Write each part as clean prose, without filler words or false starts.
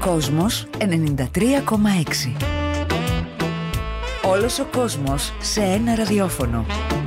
Κόσμος 93,6. Όλος ο κόσμος σε ένα ραδιόφωνο.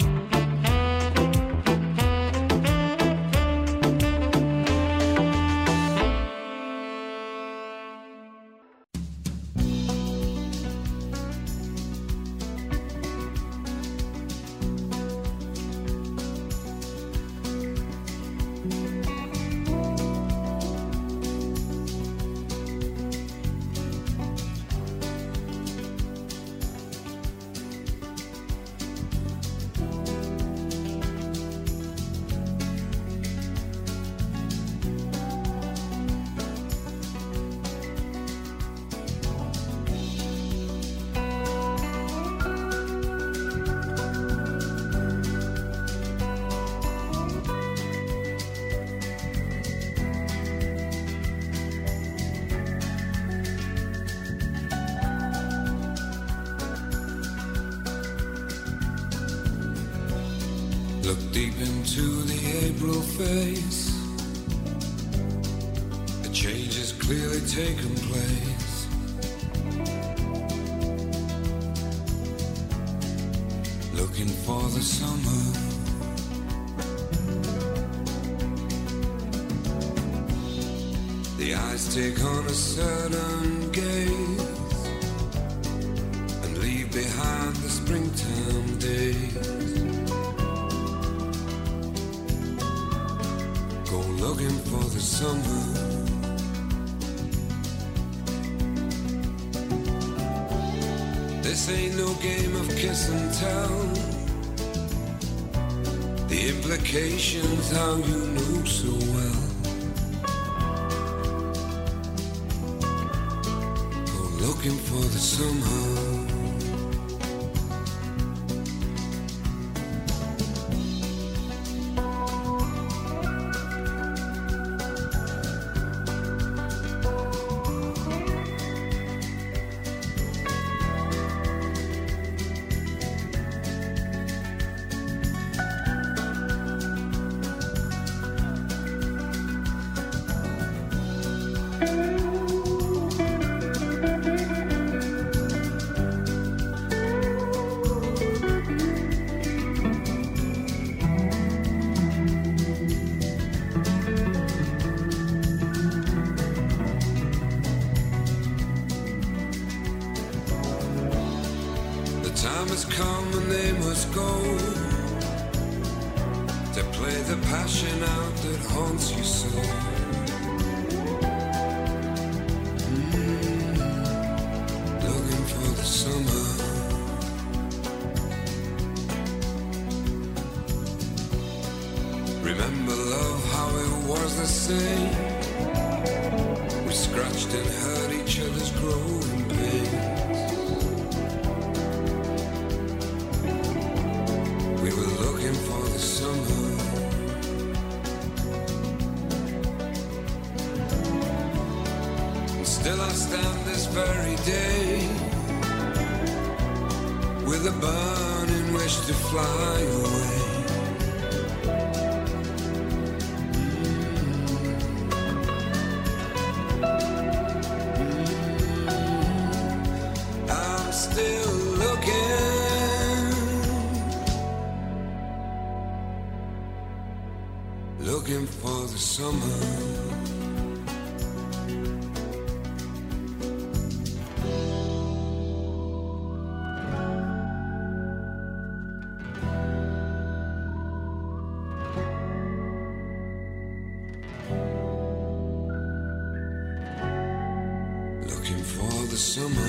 Look deep into the April face. A change has clearly taken place. Looking for the summer. The eyes take on a certain gaze and leave behind the springtime days. Looking for the summer. This ain't no game of kiss and tell. The implications how you know so well. Go looking for the summer. Time has come and they must go to play the passion out that haunts you so. Looking for the summer. Remember love, how it was the same. We scratched and hurt each other's growing pain. For the summer. And still I stand this very day with a burning wish to fly away. I'm still looking for the summer. Looking for the summer.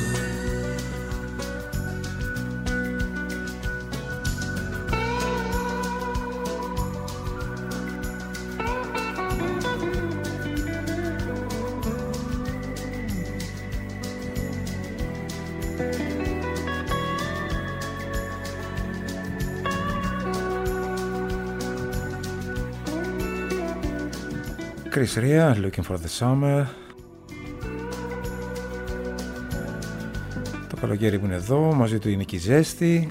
Chris Rea, Looking for the Summer. Το καλοκαίρι που είναι εδώ, μαζί του είναι και η ζέστη,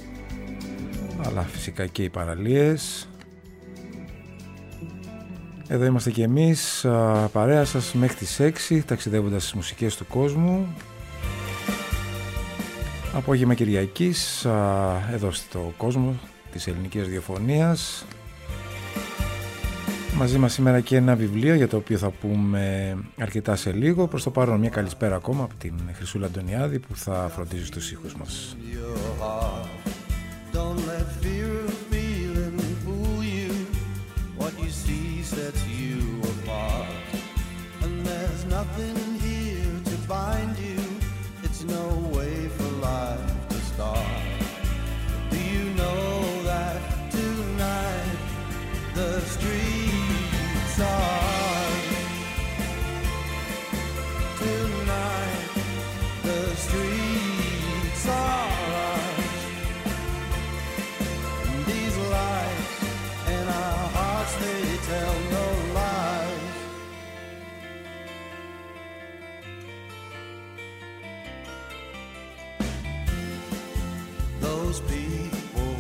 αλλά φυσικά και οι παραλίες. Εδώ είμαστε και εμείς, παρέα σας μέχρι τις 6, ταξιδεύοντας στις μουσικές του κόσμου. Απόγευμα Κυριακής, εδώ στο κόσμο της ελληνικής ραδιοφωνίας. Μαζί μας σήμερα και ένα βιβλίο για το οποίο θα πούμε αρκετά σε λίγο. Προς το παρόν μια καλησπέρα ακόμα από την Χρυσούλα Αντωνιάδη που θα φροντίζει στους ήχους μας. Sets you apart, and there's nothing here to bind you. It's no way for life to start. Do you know that tonight the streets are? Tonight the streets are. These lights in our hearts, they tell no lies. Those people,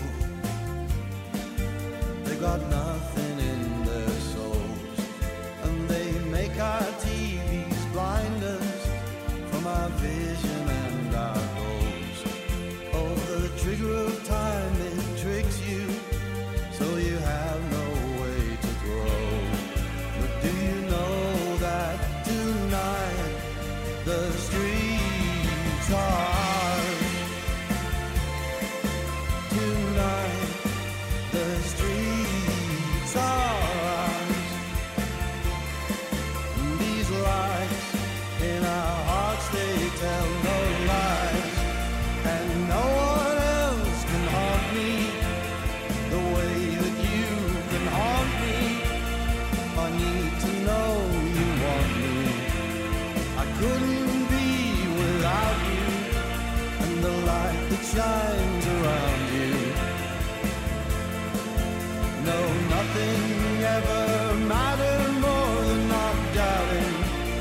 they got nothing in their souls, and they make our TVs blind us from our vision and our goals. Oh, the trigger of time, it tricks you, so you have no way to grow. But do you know that tonight the streets are? Tonight the streets are. These lights in our hearts, they tell no lies, and no one else can haunt me the way that you can haunt me. I need to know you want me. I couldn't be without you, and the light that shines around you. No, nothing ever mattered more than not doubting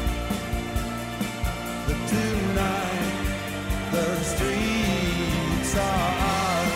that tonight the streets are ours.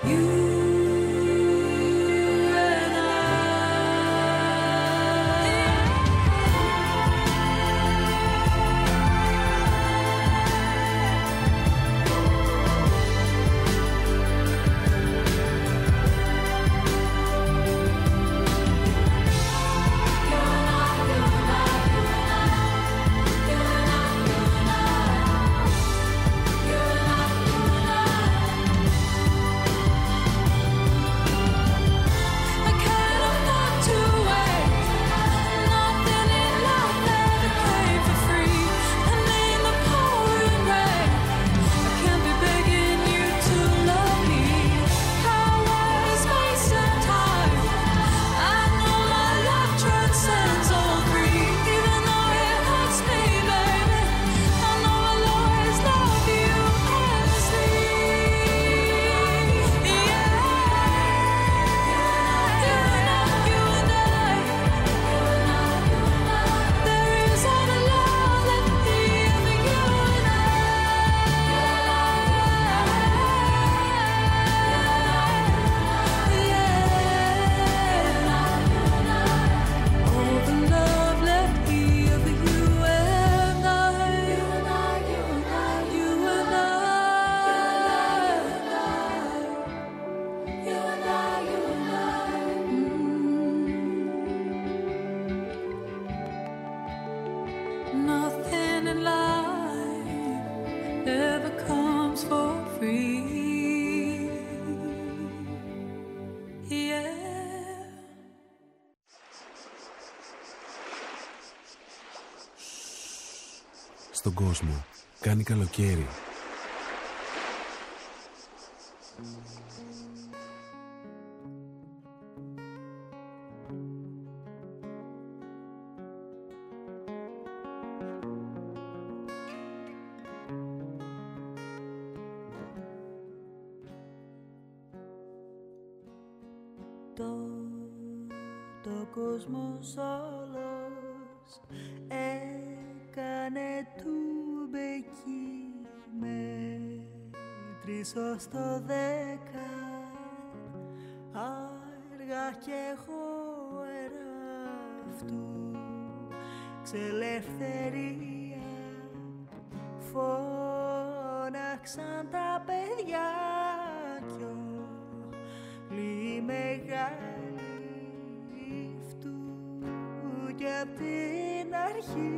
Στον κόσμο κάνει καλοκαίρι. Το κόσμος όλος έκανε τουμπεκί, μέτρησω στο 10, άργα κι εγώ εαυτού ξελευθερία, φώναξαν τα παιδιά κι όλοι μεγάλοι αυτού κι απ' την αρχή.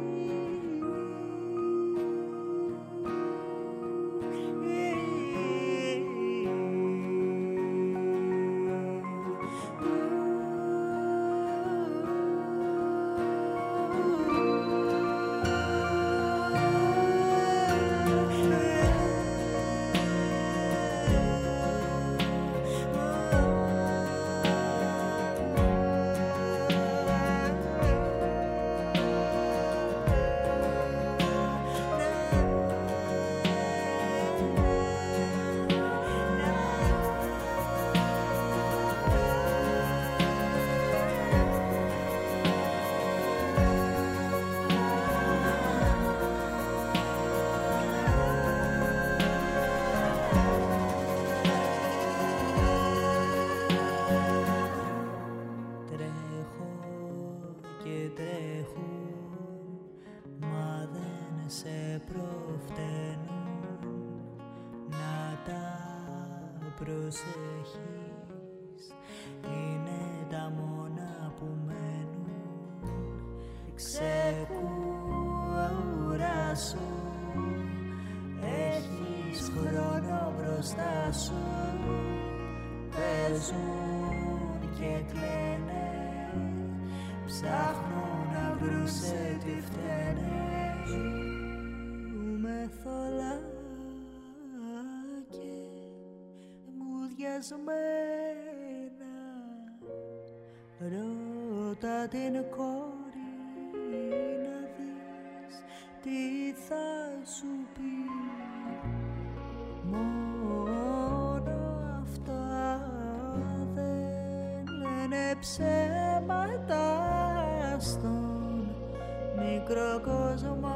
Προσέχεις, είναι τα μόνα που μένουν. Ξεκουράσου, έχεις χρόνο μπροστά σου. Παίζουν και κλαίνε, ψάχνουν να βρουν σε τι φταίνε. Ζούμε θολά μένα, ρώτα την κόρη να δεις τι θα σου πει. Μόνο αυτά δεν λένε ψέματα στον μικρό κόσμο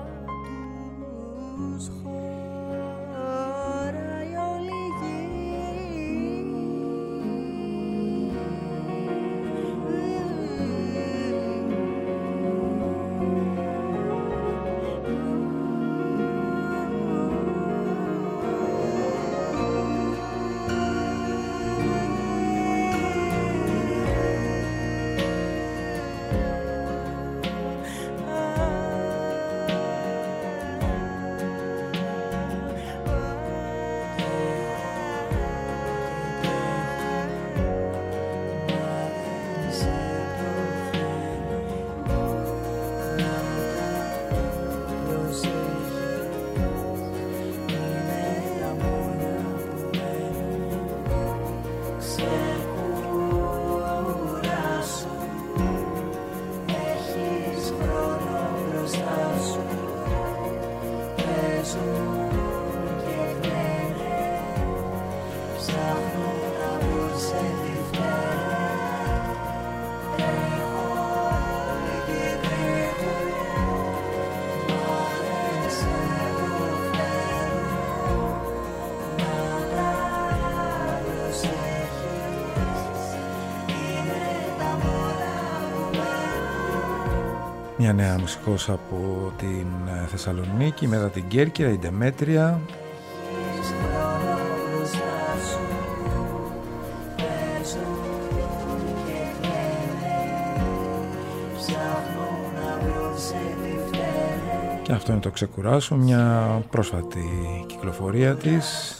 τους χωράει όλη γη. Μια νέα μουσικός από την Θεσσαλονίκη, μετά την Κέρκυρα, η Ντεμέτρια. Και αυτό είναι το Ξεκουράσω, μια πρόσφατη κυκλοφορία της.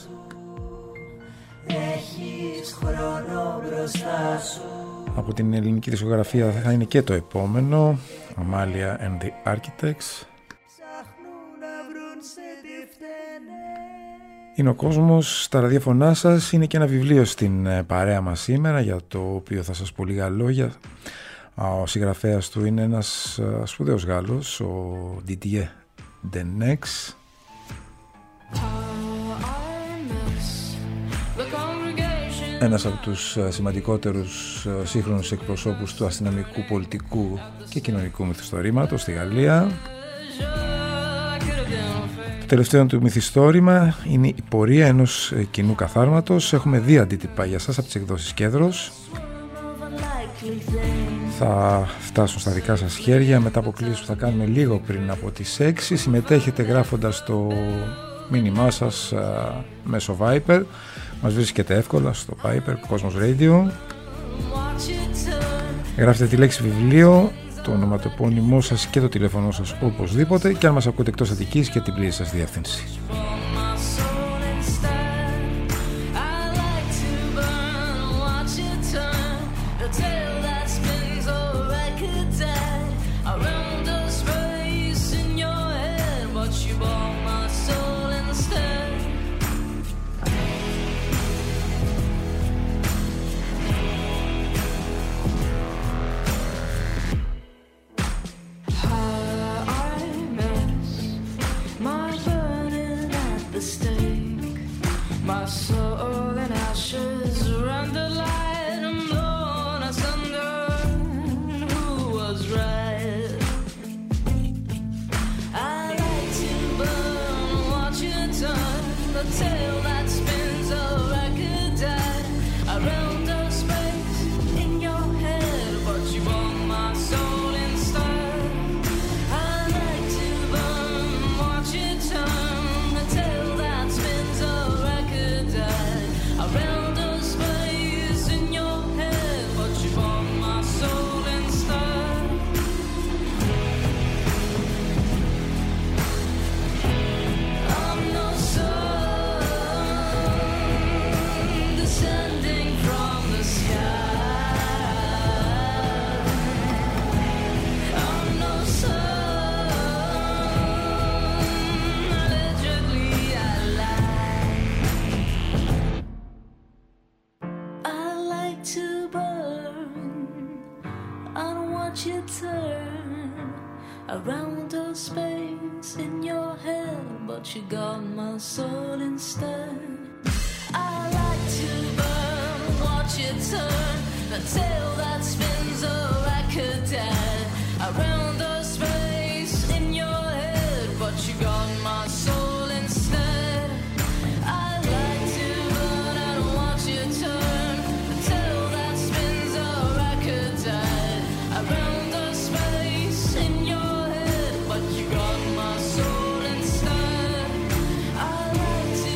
Έχεις χρόνο μπροστά σου. Από την ελληνική δισκογραφία θα είναι και το επόμενο, Amalia and the Architects. Είναι ο κόσμος στα ραδιόφωνά σας, είναι και ένα βιβλίο στην παρέα μας σήμερα, για το οποίο θα σας πω λίγα λόγια. Ο συγγραφέας του είναι ένας σπουδαίος Γάλλος, ο Didier Denex. Ένας από τους σημαντικότερους σύγχρονους εκπροσώπους του αστυνομικού, πολιτικού και κοινωνικού μυθιστορήματος στη Γαλλία. Το τελευταίο του μυθιστόρημα είναι η πορεία ενός κοινού καθάρματος. Έχουμε 2 αντίτυπα για σας από τις εκδόσεις Κέδρος. Θα φτάσουν στα δικά σας χέρια μετά από κλήσεις που θα κάνουμε λίγο πριν από τις 6. Συμμετέχετε γράφοντας το μήνυμά σας μέσω Viper. Μας βρίσκεται εύκολα στο Viper, Κόσμος Radio. Γράφετε τη λέξη βιβλίο, το ονοματεπώνυμό σας και το τηλέφωνο σας οπωσδήποτε, και αν μας ακούτε εκτός Αττικής και την πλήρη σας διεύθυνση.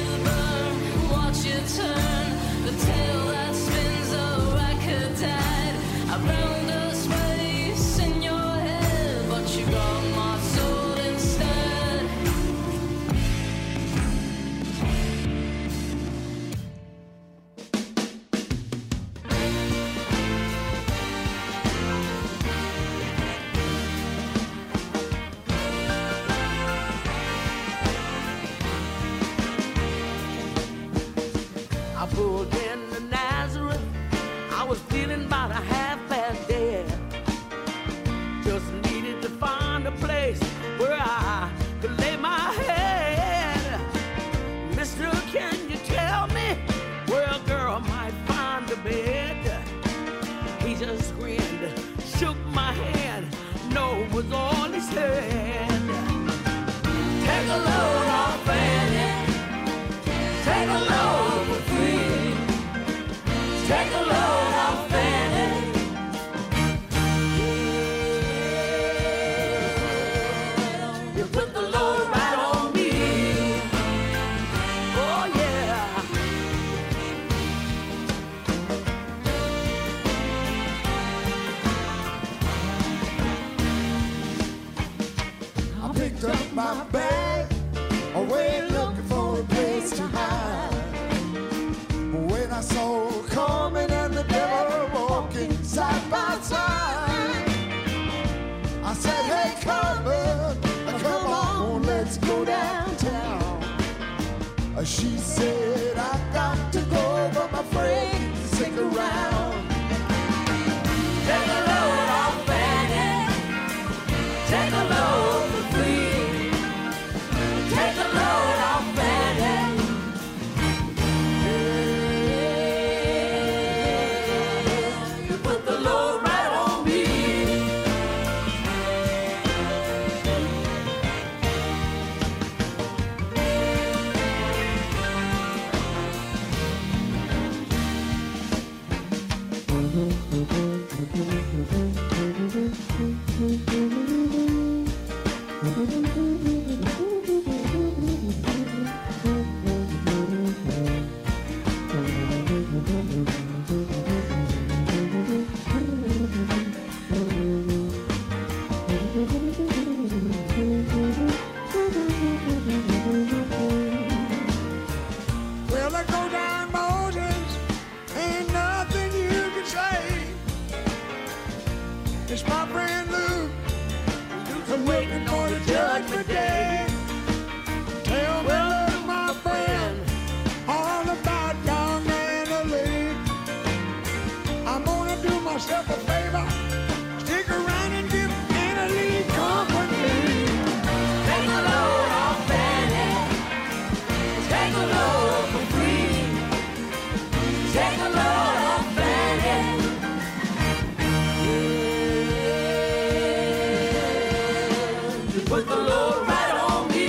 Turn the tail that spins a record. my bag, away looking for a place to hide. When I saw her coming and the devil walking side by side, I said, hey, come on, let's go downtown. She said, I got to go, but I'm afraid to stick around. Take a load off Fanny, take a load for free. Take a load off Fanny. You put the load right on me. Well, I go down Moses, ain't nothing you can say. It's my friend Luke, I'm waiting for the judgment day. Tell me, my friend, all about down there in the lake. I'm gonna do myself a favor, stick around and give Anna Lee company. Take a load off Fanny, take a load for free. Take a load off Fanny. You put the load right on me.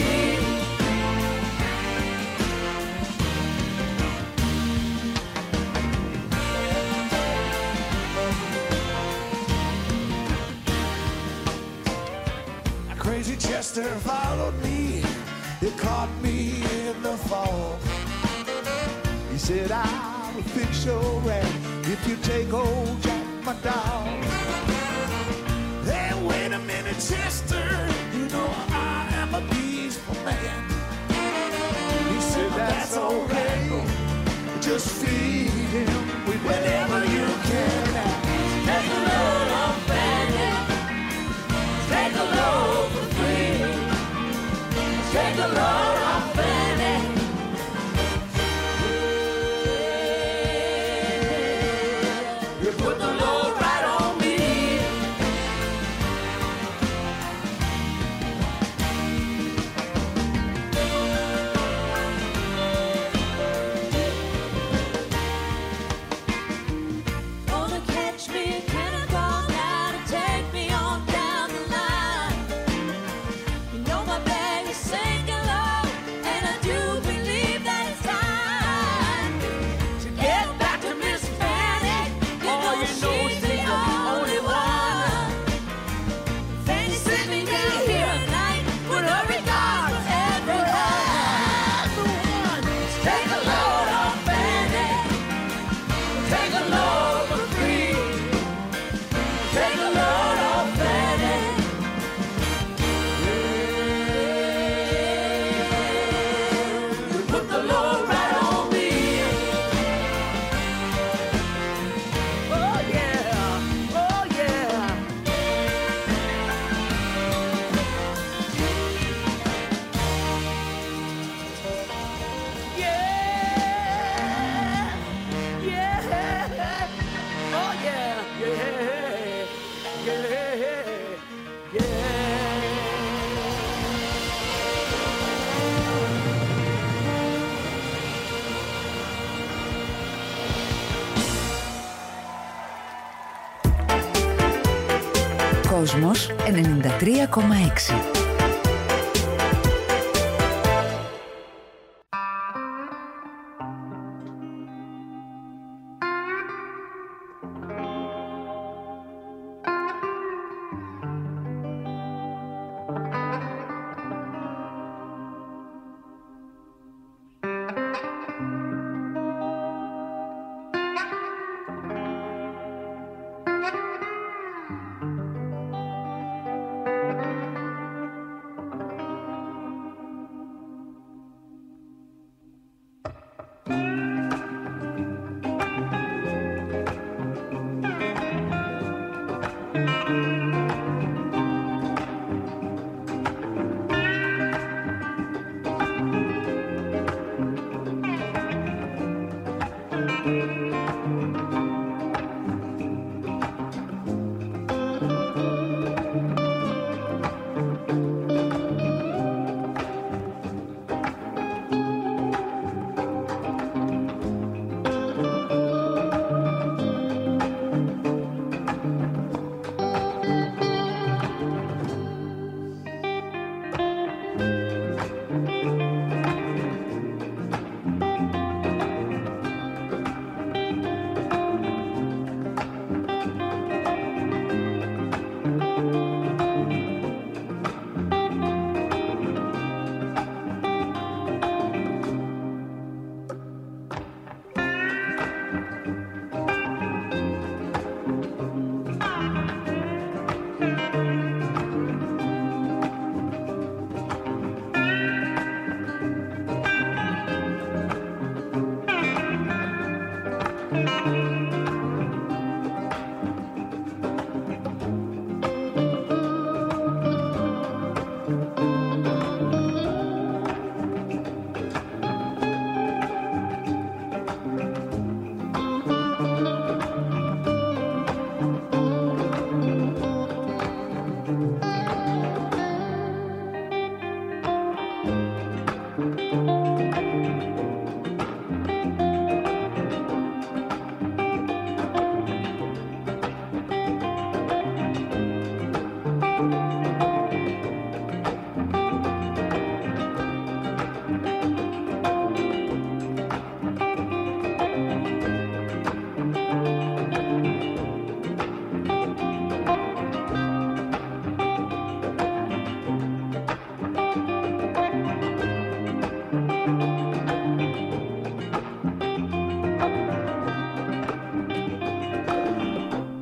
Crazy Chester followed me, he caught me in the fall. He said, I will fix your rat if you take old Jack, my dog. Hey, wait a minute, Chester, you know I am a peaceful man. He said, that's okay, just feed him with whatever you can. Take a load off Fanny, take a load for free. Take a load off Fanny. You put the load right on me. Gonna catch me a cannonball now to take me on down the line. You know my bag is sinking low, and I do believe that it's time to get back to Miss Fanny. You know she's the only one. Fanny sent me down here tonight with her regard for everyone. Take a load off Fanny, take a load for free. Take a load off Fanny. You put the load right on me. Oh yeah, oh yeah. Yeah, yeah. Oh yeah, yeah, yeah, yeah. Κόσμος 93,6.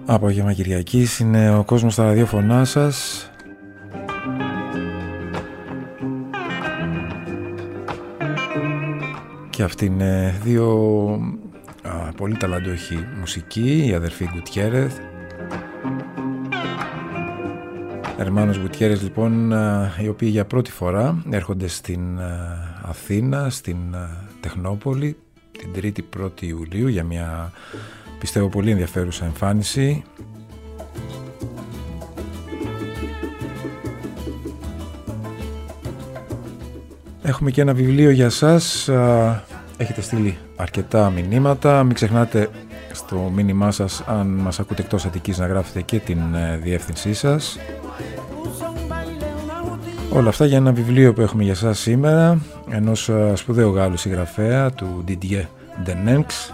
Απόγευμα Κυριακής, είναι ο κόσμος στα ραδιόφωνά σας. Και αυτοί είναι δύο πολύ ταλαντούχοι μουσικοί, οι αδερφοί Γκουτιέρεθ. Ερμάνος Γκουτιέρεθ λοιπόν, οι οποίοι για πρώτη φορά έρχονται στην Αθήνα, στην Τεχνόπολη, την 3η 1η Ιουλίου για μια, πιστεύω, πολύ ενδιαφέρουσα εμφάνιση. Έχουμε και ένα βιβλίο για σας. Έχετε στείλει αρκετά μηνύματα. Μην ξεχνάτε στο μήνυμά σας, αν μας ακούτε εκτός Αττικής, να γράφετε και την διεύθυνσή σας. Όλα αυτά για ένα βιβλίο που έχουμε για σας σήμερα, ενός σπουδαίου Γάλλου συγγραφέα, του Didier Denenx,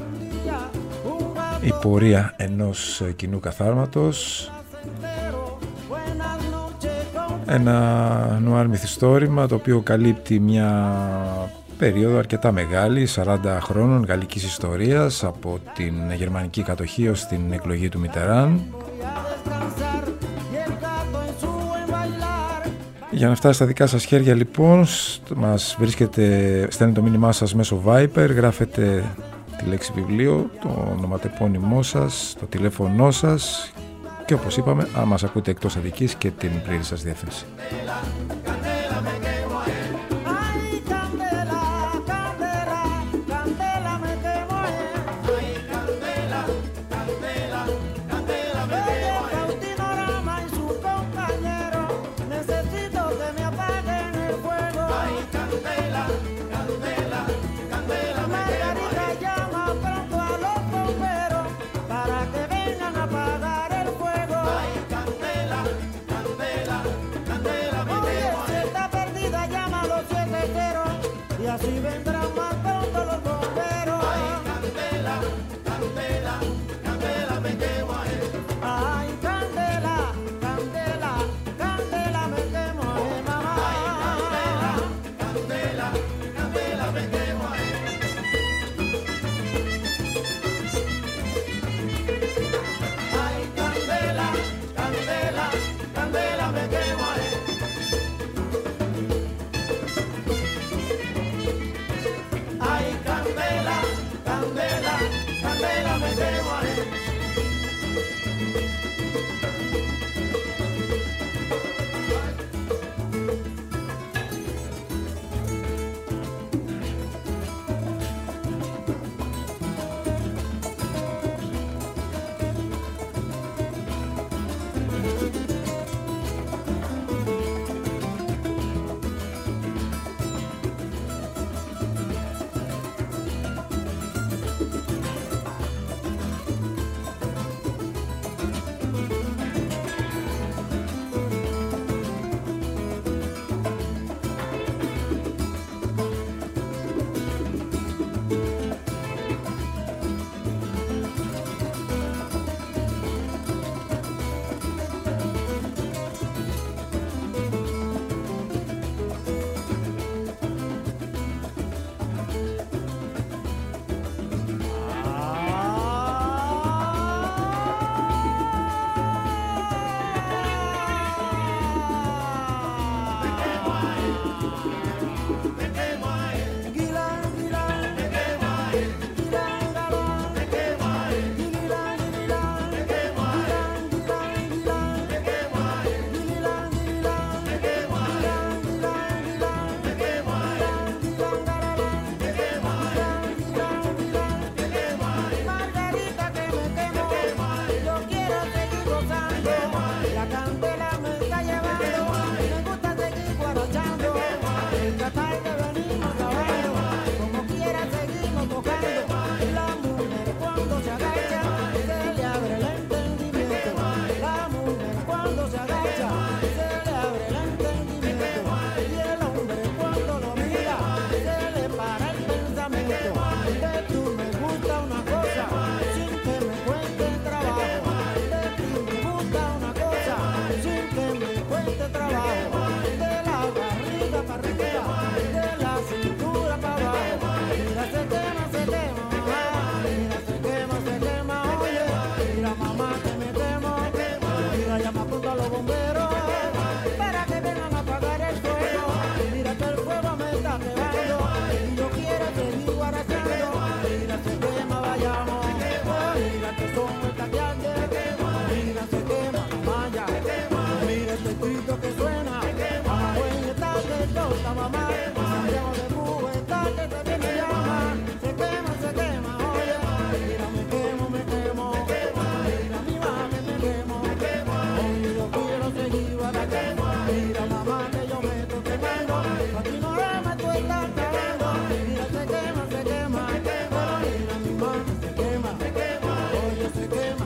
η πορεία ενός κοινού καθάρματος. Ένα νουάρ μυθιστόρημα το οποίο καλύπτει μια περίοδο αρκετά μεγάλη, 40 χρόνων γαλλικής ιστορίας, από την γερμανική κατοχή ως την εκλογή του Μιτεράν. Για να φτάσει στα δικά σας χέρια λοιπόν, μας βρίσκεται, στέλνετε το μήνυμά σας μέσω Viber, γράφετε τη λέξη βιβλίο, το ονοματεπώνυμό σας, το τηλέφωνό σας και, όπως είπαμε, αν μας ακούτε εκτός Αττικής, και την πλήρη σας διεύθυνση. Para que vengan a apagar el fuego. Ay, candela, candela, me quemo. que son estas que arde. Mira, se quema la malla. Mira este grito que suena. Mamá, güey, está que toca, mamá. Santiago de Cuba está que se viene y llama. Se quema, oye. Mira, me quemo. Mira, mi mami, me quemo. Oye, yo quiero seguir batallando. Mira, mamá, que yo me estoy quemando. Aquí no le meto estar cagando. Mira, se quema. Pero mira, mi mami se quema. Oye, se quema.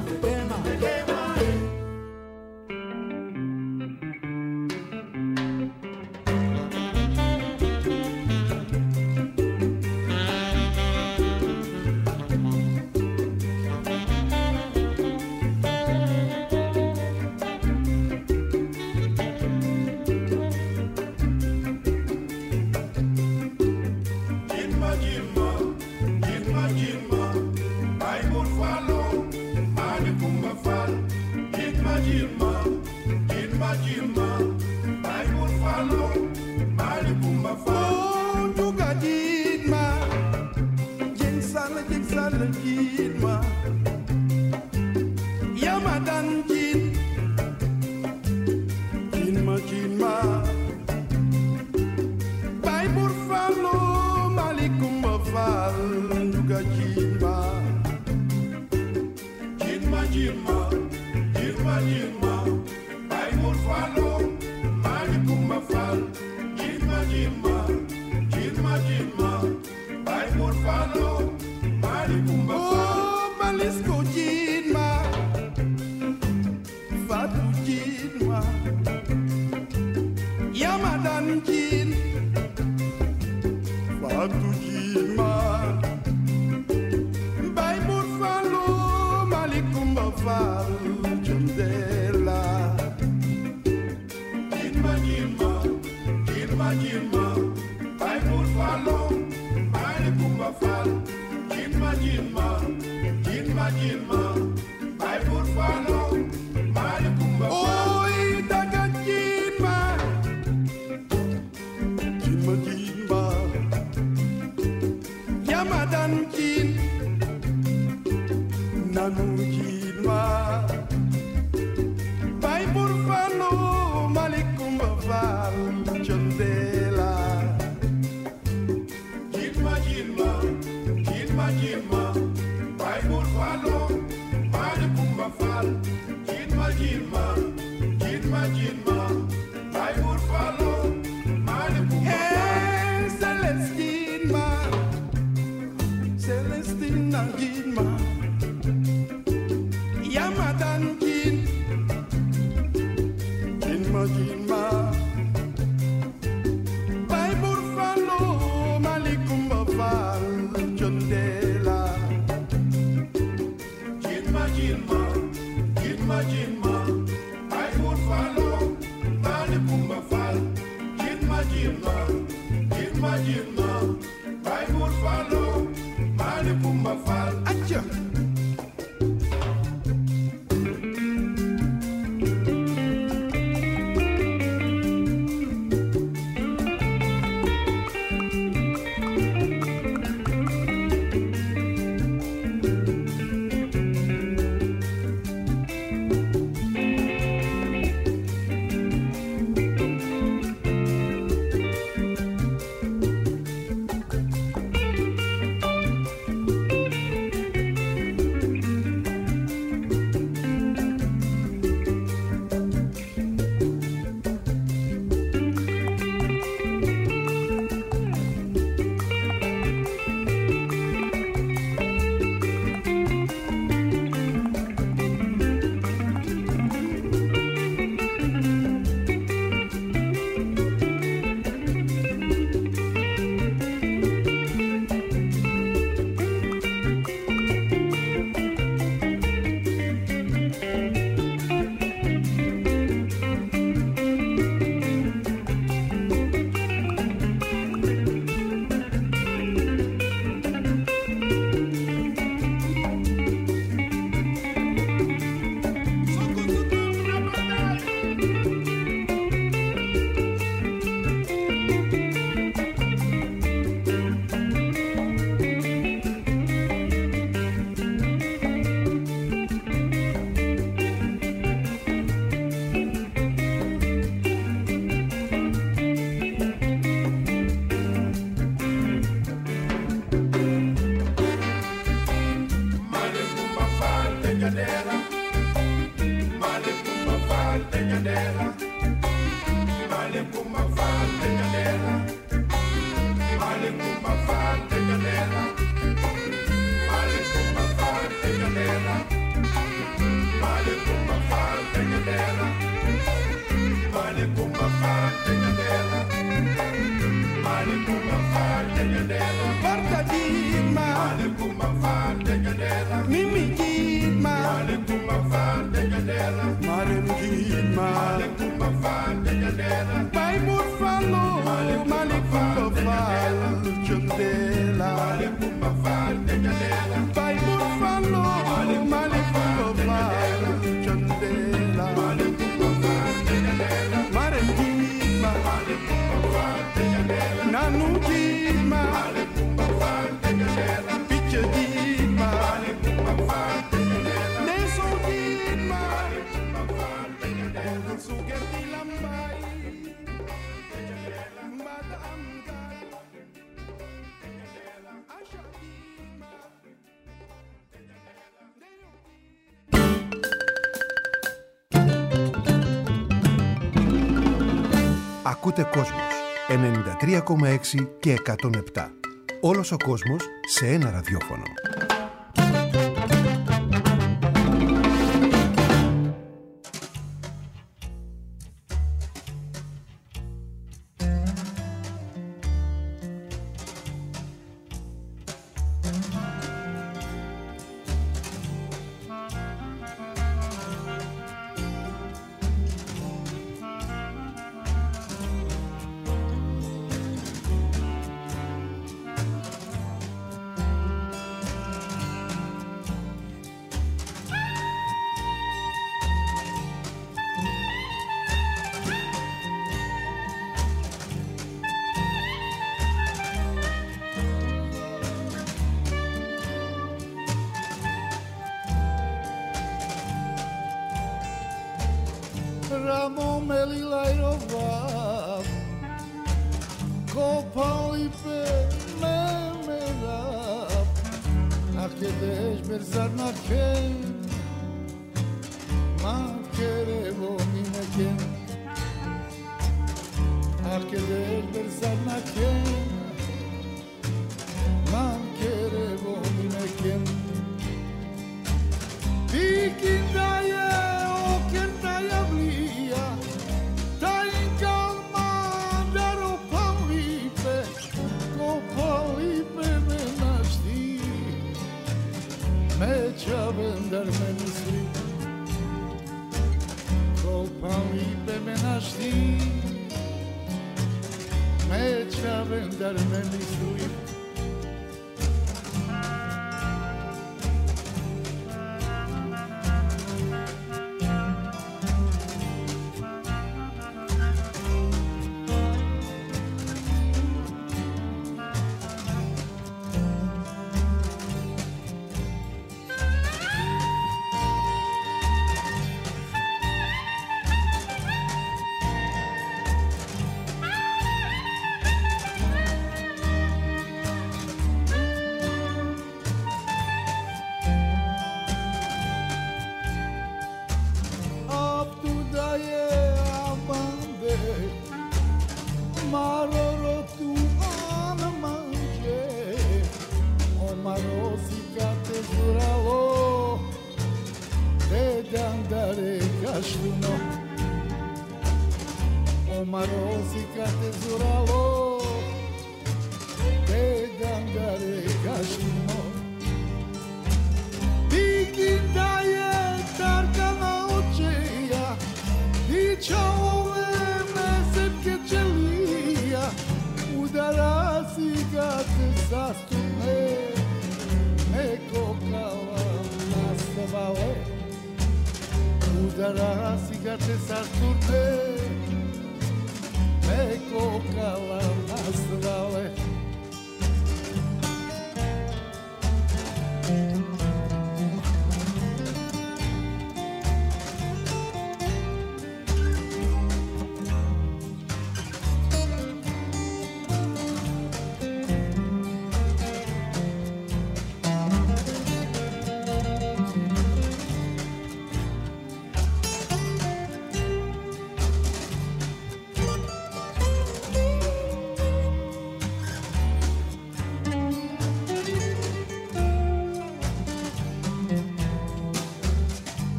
Ακούτε Κόσμος 93,6 και 107. Όλος ο κόσμος σε ένα ραδιόφωνο.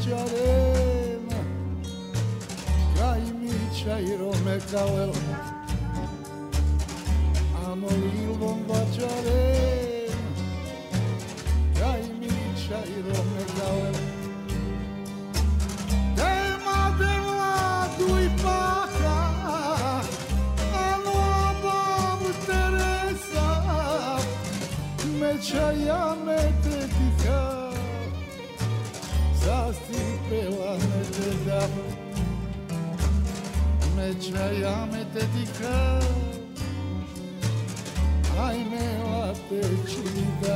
baciaremo, dai miciairo me cavelo, amo il bon baciaremo, dai miciairo me cavelo. Tema de la dui paca, amo ababu Teresa, me chaya me te tika. Zasti pela me te da, me chaya me te tika, ai me la te chida.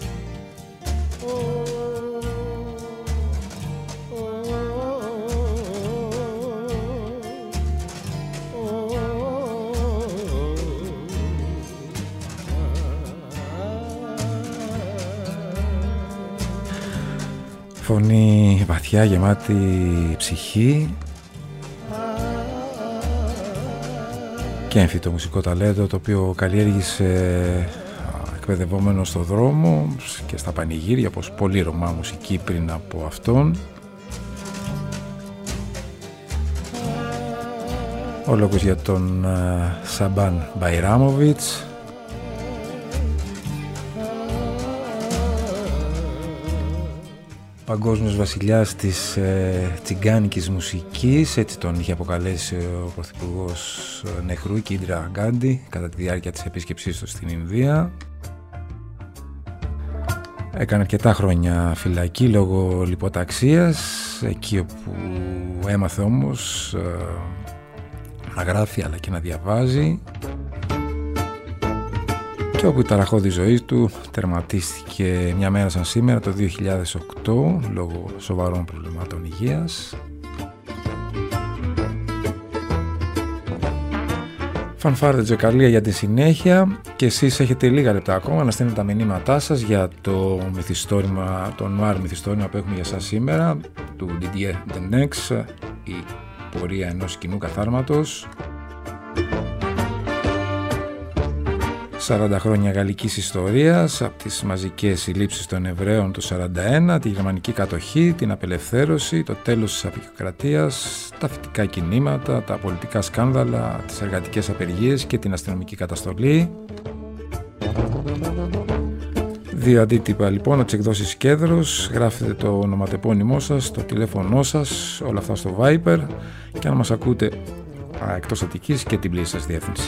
Φωνή βαθιά, γεμάτη ψυχή και έμφυτο μουσικό ταλέντο, το οποίο καλλιέργησε εκπαιδευόμενο στο δρόμο και στα πανηγύρια, πως πολύ Ρωμά μουσική πριν από αυτόν. Ο λόγος για τον Σαμπάν Μπαϊράμοβιτς, παγκόσμιος βασιλιάς της τσιγκάνικης μουσικής, έτσι τον είχε αποκαλέσει ο πρωθυπουργός Νεχρού και Ιντρα Γκάντι κατά τη διάρκεια της επίσκεψής του στην Ινδία. Έκανε αρκετά χρόνια φυλακή λόγω λιποταξίας, εκεί όπου έμαθε όμως να γράφει αλλά και να διαβάζει, και όπου η ταραχώδη ζωή του τερματίστηκε μια μέρα σαν σήμερα το 2008 λόγω σοβαρών προβλημάτων υγείας. Φανφάρτε τζεκαλία για τη συνέχεια, και εσείς έχετε λίγα λεπτά ακόμα να στέλνετε τα μηνύματά σας για το μυθιστόρημα, το νουάρ μυθιστόρημα που έχουμε για σας σήμερα, του Didier Denex, η πορεία ενός κοινού καθάρματος. 40 χρόνια γαλλικής ιστορίας, από τις μαζικές συλλήψεις των Εβραίων το 1941, τη γερμανική κατοχή, την απελευθέρωση, το τέλος της απεικιοκρατίας, τα φυτικά κινήματα, τα πολιτικά σκάνδαλα, τις εργατικές απεργίες και την αστυνομική καταστολή. 2 αντίτυπα λοιπόν από τις εκδόσεις Κέδρος. Γράφετε το ονοματεπώνυμό σας, το τηλέφωνό σας, όλα αυτά στο Viber, και αν μας ακούτε εκτός Αττικής και την πλήρη σας διεύθυνση.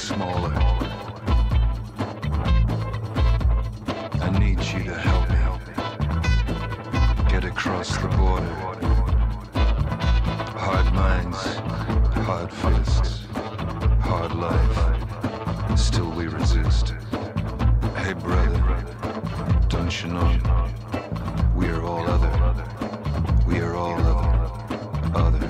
smaller. I need you to help me get across the border. Hard minds, hard fists, hard life. Still we resist. Hey brother, don't you know? We are all other. We are all other. Other.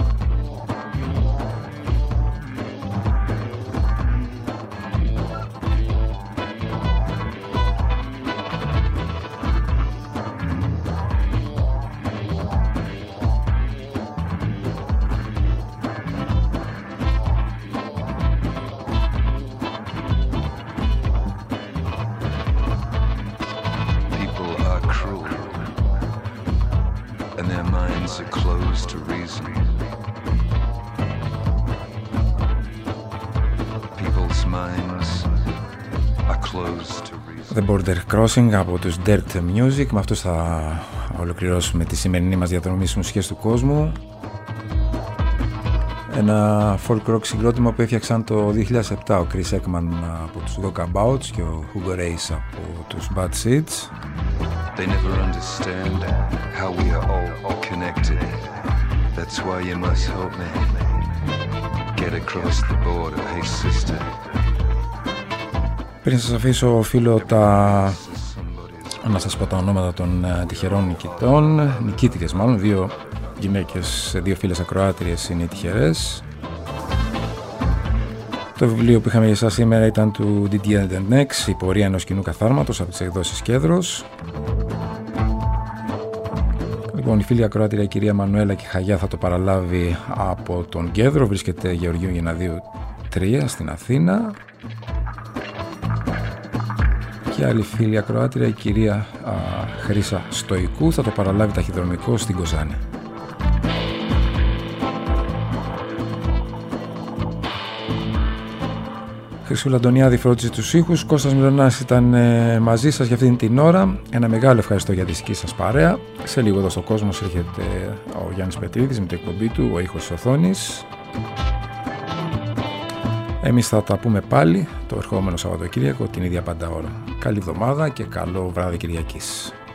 The Border Crossing από τους Dirt Music. Με αυτούς θα ολοκληρώσουμε τη σημερινή μας διαδρομή στις μουσικές του κόσμου. Ένα folk rock συγκρότημα που έφτιαξαν το 2007 ο Chris Ekman από τους Walkabouts και ο Hugo Race από τους Bad Seeds. They never understand how we are all connected. That's why you must help me get across the border. Hey sister. Πριν σας αφήσω, οφείλω να σας πω τα ονόματα των τυχερών νικητών, νικήτριες μάλλον, δύο γυναίκες, δύο φίλες ακροάτριες είναι οι τυχερές. Το βιβλίο που είχαμε για εσάς σήμερα ήταν του Didier Dennex, η πορεία ενός κοινού καθάρματος από τις εκδόσεις Κέδρος. Λοιπόν, η φίλη ακροάτρια η κυρία Μανουέλα Κιχαγιά θα το παραλάβει από τον Κέδρο, βρίσκεται Γεωργίου Γεναδίου 3 στην Αθήνα. Και άλλη φίλη ακροάτρια, η κυρία Χρύσα Στοϊκού, θα το παραλάβει ταχυδρομικό στην Κοζάνη. Χρυσούλα Αντωνιάδη φρόντιζε τους ήχους, Κώστας Μιλωνάς ήταν μαζί σας για αυτήν την ώρα. Ένα μεγάλο ευχαριστώ για τη δική σας παρέα. Σε λίγο εδώ στο Κόσμος έρχεται ο Γιάννης Πετρίδης με την εκπομπή του «Ο ήχος της οθόνης». Εμείς θα τα πούμε πάλι το ερχόμενο Σαββατοκύριακο την ίδια πάντα ώρα. Καλή εβδομάδα και καλό βράδυ Κυριακής.